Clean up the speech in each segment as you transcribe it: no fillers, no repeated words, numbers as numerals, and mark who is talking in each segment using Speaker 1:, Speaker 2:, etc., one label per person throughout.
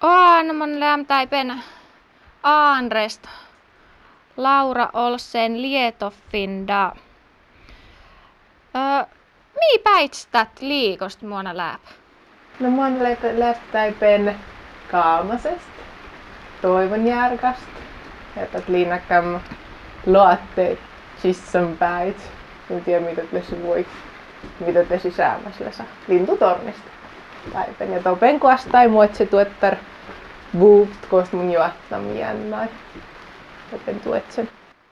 Speaker 1: Aanmon lämtäipen Aanrest Laura Olsen Lietoffinda. Mii päitstät liikost muona läpä?
Speaker 2: No mä oon lähtäipen Kaamasesta, Toivonjärkast, että liinakam luotte kissan päit. En tiedä mitä te sisäämässä lintutornista. Päipen ja topen kuastai muotse tuottar vuupt kost mun juottam jännai. Topen tuotsen.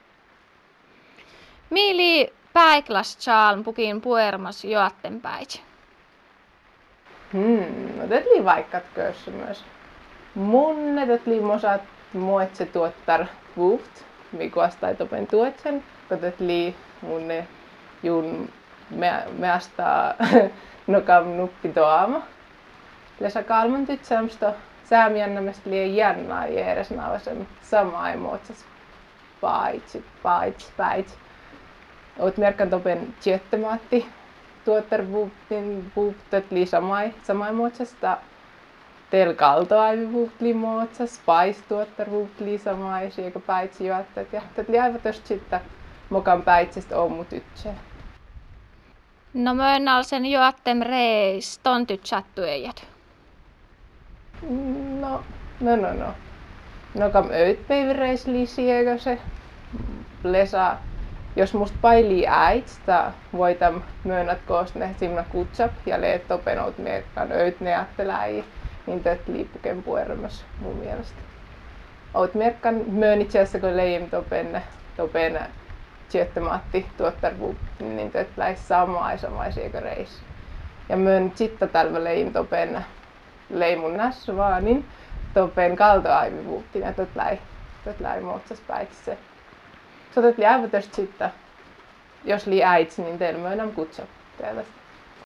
Speaker 1: Miili päiklas chalm pukin puermas juotten päit?
Speaker 2: No tetli vaikkat kössä myös. Munne tetli mosat muotse tuottar vuupt, mikuastai topen tuotsen. Tetli munne jun meastaa nokam nuppi toama. Lesa kalman tytsämstä säämiännämästä liian jännää järes naavasem sama emotsas päits. Oot merkan topen tjettemaatti tuottar vuuptet li sama emotsasta. Tel kaltoaivi vuuptli motsas, pais tuottar vuuptli samai, sieka päitsi juottet ja tetli aivan tosta sitten mokan päitsestä ommu tytsää.
Speaker 1: No mönnal sen juottem reis tontyt chattuejat.
Speaker 2: No. No kam öytpäivireis lisiekö se. Lesa, jos must pailii äitstä, voitam myönnät koosne simna kutsap ja leet topenout merkkaan öyt neatteläi, niin töt liipuken puermas mun mielestä. Oot merkkaan myönnitseessä kun leim topen tjöttämaatti tuottar vuuppi, niin töt läis samaisiekö reis. Ja myönnit sitta tälvä leim topen leimun nässuvaanin topen kaltoaivi vuuptin ja töt läi motsas päitsissä. Så det blir även sitten, jos li äits, niin teillä myönnän kutsua.